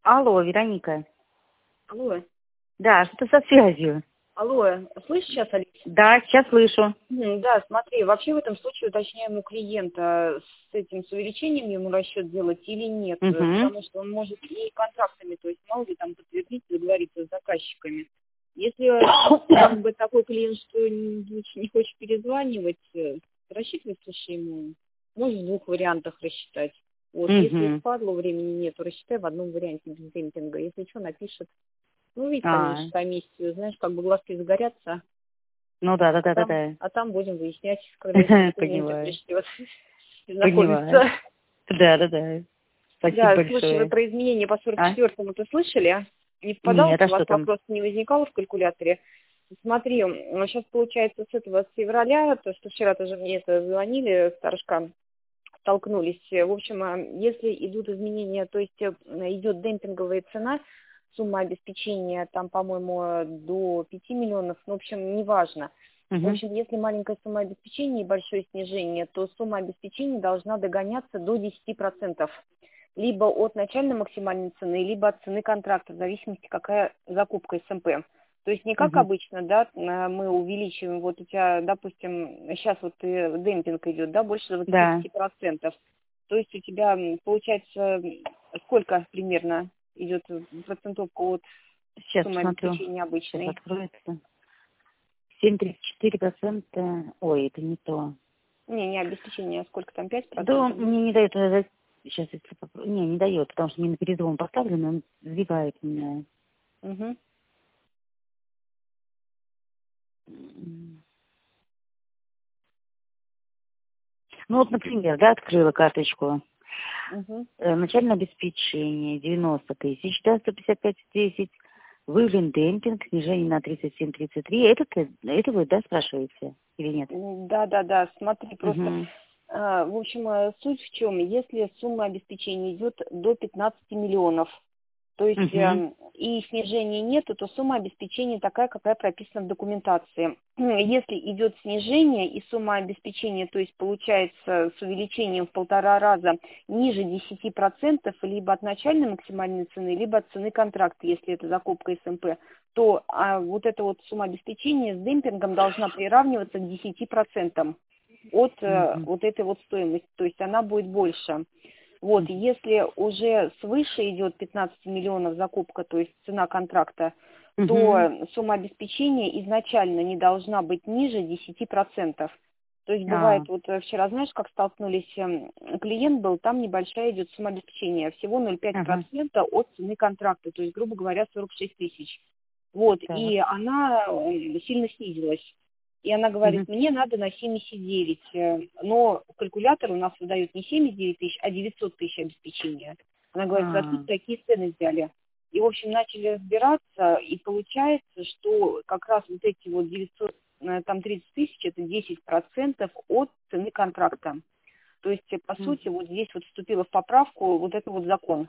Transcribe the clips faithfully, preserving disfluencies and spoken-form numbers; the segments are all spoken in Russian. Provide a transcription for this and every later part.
Алло, Вероника. Алло. Да, что со связью? Алло, слышишь сейчас, Алис? Да, сейчас слышу. М, Да, смотри, вообще в этом случае уточняем у клиента, с этим, с увеличением ему расчет делать или нет, э, Угу. потому что он может и контрактами, то есть мало ли там подтвердить, договориться с заказчиками. Если как бы такой клиент, что не, не хочет перезванивать, э, рассчитывай, слушай, ему, можешь в двух вариантах рассчитать. Вот, если Угу. спадло, времени нету, рассчитай в одном варианте без демпинга. Если что, напишет. Ну, ведь, А, конечно, комиссию, знаешь, как бы глазки загорятся, ну да, да, а да, да, там, да. а там будем выяснять, когда эти документы Понимаю. пришлет и Понимаю. знакомиться. Да, да, да. Спасибо Да, слушай, вы большое. про изменения по сорок А? четвёртому ты слышали? А? Не впадал, Нет, а у вас что там? вопрос не возникал в калькуляторе? Смотри, сейчас получается с этого с февраля, то, что вчера тоже мне это звонили, старушка, столкнулись. В общем, а, если идут изменения, то есть э, идет демпинговая цена, сумма обеспечения там, по-моему, до пяти миллионов, ну, в общем, неважно. В Угу. общем, если маленькая сумма обеспечения и большое снижение, то сумма обеспечения должна догоняться до десяти процентов. Либо от начальной максимальной цены, либо от цены контракта, в зависимости, какая закупка эс эм пэ. То есть не как Угу. обычно, да, э, мы увеличиваем, вот у тебя, допустим, сейчас вот э, демпинг идет, да, больше двадцати Да. пяти процентов. То есть у тебя м, получается м, сколько примерно идет процентовка от Сейчас суммы посмотрю. обеспечения Сейчас обычной? откроется. семь целых тридцать четыре процента. Ой, это не то. Не, не обеспечение, а сколько там, пять Да, процентов, да? мне не дает. э, Сейчас я попробую. Не, не дает, потому что мне на перезвон поставлен, он сдвигает меня. Угу, М. Ну вот, например, да, открыла карточку. угу. Э, Начальное обеспечение девяносто тысяч, да, сто пятьдесят пять десять. Выявлен демпинг, снижение на тридцать семь тридцать три. Это, ты- это вы, да, спрашиваете? Или нет? Да, да, да, смотри, просто, Угу. э, в общем, э, суть в чем, если сумма обеспечения идет до пятнадцати миллионов, то есть Угу. э, и снижения нету, то сумма обеспечения такая, какая прописана в документации. Если идет снижение и сумма обеспечения, то есть получается с увеличением в полтора раза ниже десяти процентов, либо от начальной максимальной цены, либо от цены контракта, если это закупка эс эм пэ, то а, вот эта вот сумма обеспечения с демпингом должна приравниваться к десяти процентам от э, Угу. вот этой вот стоимости, то есть она будет больше. Вот, Угу. если уже свыше идет пятнадцать миллионов закупка, то есть цена контракта, Угу. то сумма обеспечения изначально не должна быть ниже десяти процентов. То есть бывает, А. вот э, вчера, знаешь, как столкнулись, эм, клиент был, там небольшая идет сумма обеспечения, всего ноль целых пять Ага. процента от цены контракта, то есть, грубо говоря, сорок шесть тысяч. Вот, Так. и она э, сильно снизилась. И она говорит, Угу. мне надо на семьдесят девять, э, но калькулятор у нас выдает не семьдесят девять тысяч, а девятьсот тысяч обеспечения. Она говорит, откуда А. такие цены взяли? И, в общем, начали разбираться, и получается, что как раз вот эти вот девятьсот, э, там тридцать тысяч, это десять процентов от цены контракта. То есть, э, по Угу. сути, вот здесь вот вступила в поправку вот этот вот закон.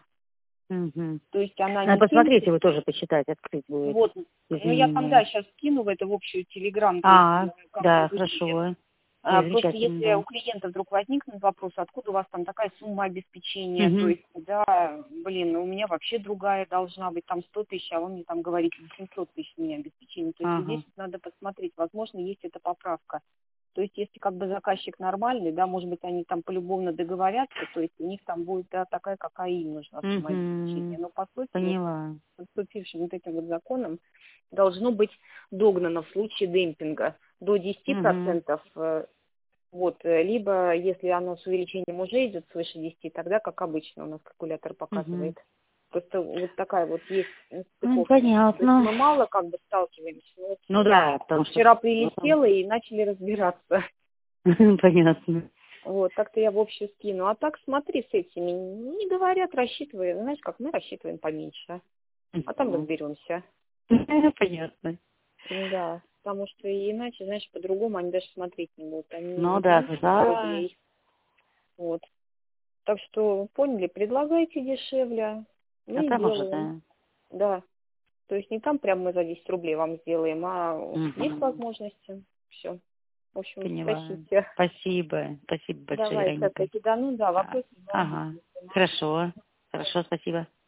Угу. То есть она Надо не посмотреть семьдесят, его тоже, почитать, открыть будет вот, ну я там, да, изменения. сейчас скину в это в общую телеграм, то есть А, э, как да, бы выглядит. хорошо. А, Ой, Просто замечательно, если у да. клиента вдруг возникнет вопрос, откуда у вас там такая сумма обеспечения, то Угу. есть, да, блин, ну, у меня вообще другая должна быть, там сто тысяч, а вы мне там говорите восемьсот тысяч у меня обеспечения. То есть вот здесь Ага. надо посмотреть, возможно, есть эта поправка. То есть если как бы заказчик нормальный, да, может быть, они там полюбовно договорятся, то есть у них там будет, да, такая, какая им нужна сумма Угу. обеспечения. Но по сути, вот Поняла. поступившим вот этим вот законом должно быть догнано в случае демпинга до десяти Угу. процентов. э, Вот, э, либо если оно с увеличением уже идет свыше десяти, тогда, как обычно, у нас калькулятор Угу. показывает. Просто вот такая вот есть Ну, нестыковка. То есть понятно. мы мало как бы сталкиваемся. Но вот Ну да, потому что... вчера ну, прилетела и начали разбираться. понятно. Вот, так-то я в общую скину. А так смотри с этими, не говорят, рассчитывай. Знаешь, как мы рассчитываем поменьше. А там Мгм. разберемся. Понятно. Да, потому что иначе, знаешь, по-другому они даже смотреть не будут. Они Ну не да, берут сто да. рублей. Вот. Так что, поняли, предлагайте дешевле, А мы и там уже, делаем. да. Да. То есть не там прям мы за десять рублей вам сделаем, а есть Угу. возможности. Все. В общем, Поняла. просите. Спасибо. Спасибо большое, Давай, сейчас Вероника. я кидану, да, А, вопрос не ага. волнуйтесь. Хорошо. Хорошо, спасибо.